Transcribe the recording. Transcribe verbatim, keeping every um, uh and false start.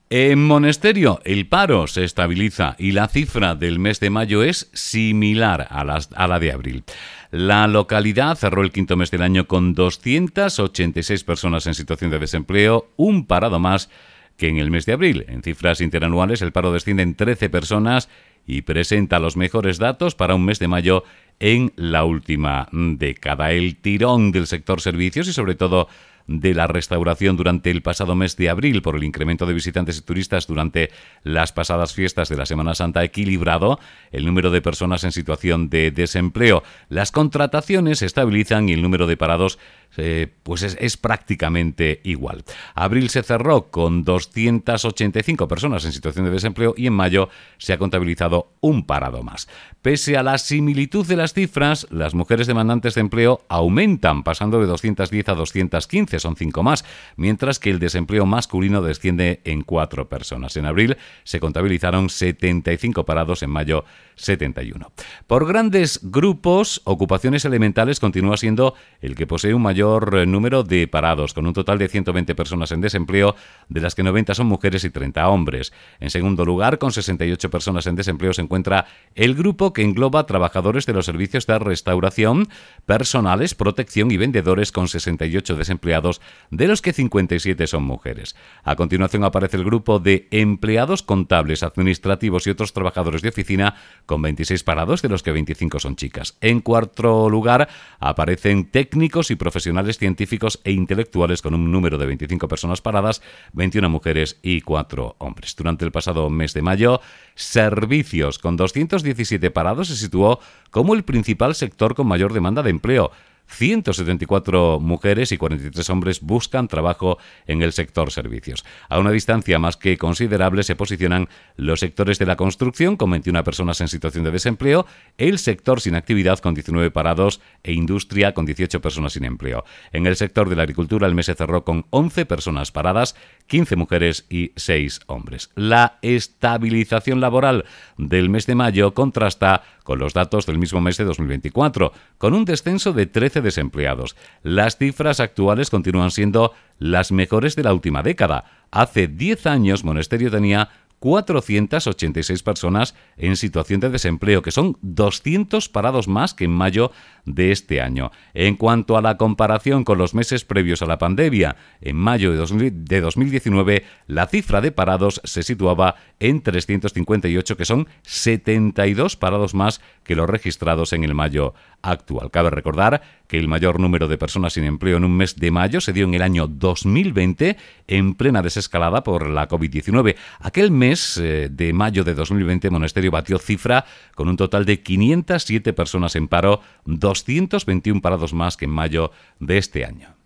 En Monesterio, el paro se estabiliza y la cifra del mes de mayo es similar a, las, a la de abril. La localidad cerró el quinto mes del año con doscientas ochenta y seis personas en situación de desempleo, un parado más que en el mes de abril. En cifras interanuales, el paro desciende en trece personas y presenta los mejores datos para un mes de mayo en la última década. El tirón del sector servicios y sobre todo de la restauración durante el pasado mes de abril por el incremento de visitantes y turistas durante las pasadas fiestas de la Semana Santa ha equilibrado el número de personas en situación de desempleo. Las contrataciones se estabilizan y el número de parados eh, pues es, es prácticamente igual. Abril se cerró con doscientas ochenta y cinco personas en situación de desempleo y en mayo se ha contabilizado un parado más. Pese a la similitud de las cifras, las mujeres demandantes de empleo aumentan, pasando de doscientas diez a doscientas quince, son cinco más, mientras que el desempleo masculino desciende en cuatro personas. En abril se contabilizaron setenta y cinco parados, en mayo setenta y uno. Por grandes grupos, ocupaciones elementales continúa siendo el que posee un mayor número de parados, con un total de ciento veinte personas en desempleo, de las que noventa son mujeres y treinta hombres. En segundo lugar, con sesenta y ocho personas en desempleo, se encuentra el grupo que engloba trabajadores de los servicios de restauración, personales, protección y vendedores, con sesenta y ocho desempleados, de los que cincuenta y siete son mujeres. A continuación aparece el grupo de empleados contables, administrativos y otros trabajadores de oficina, con veintiséis parados, de los que veinticinco son chicas. En cuarto lugar aparecen técnicos y profesionales científicos e intelectuales, con un número de veinticinco personas paradas, veintiuna mujeres y cuatro hombres. Durante el pasado mes de mayo, servicios, con doscientos diecisiete parados, se situó como el principal sector con mayor demanda de empleo. ciento setenta y cuatro mujeres y cuarenta y tres hombres buscan trabajo en el sector servicios. A una distancia más que considerable se posicionan los sectores de la construcción, con veintiuna personas en situación de desempleo, el sector sin actividad, con diecinueve parados, e industria, con dieciocho personas sin empleo. En el sector de la agricultura, el mes se cerró con once personas paradas, quince mujeres y seis hombres. La estabilización laboral del mes de mayo contrasta con los datos del mismo mes de dos mil veinticuatro, con un descenso de trece desempleados. Las cifras actuales continúan siendo las mejores de la última década. Hace diez años, Monesterio tenía cuatrocientas ochenta y seis personas en situación de desempleo, que son doscientos parados más que en mayo de este año. En cuanto a la comparación con los meses previos a la pandemia, en mayo de dos mil diecinueve la cifra de parados se situaba en trescientos cincuenta y ocho, que son setenta y dos parados más que los registrados en el mayo actual. Cabe recordar que el mayor número de personas sin empleo en un mes de mayo se dio en el año dos mil veinte, en plena desescalada por la covid diecinueve. Aquel mes eh, de mayo de dos mil veinte, Monesterio batió cifra con un total de quinientas siete personas en paro, doscientos veintiuno parados más que en mayo de este año.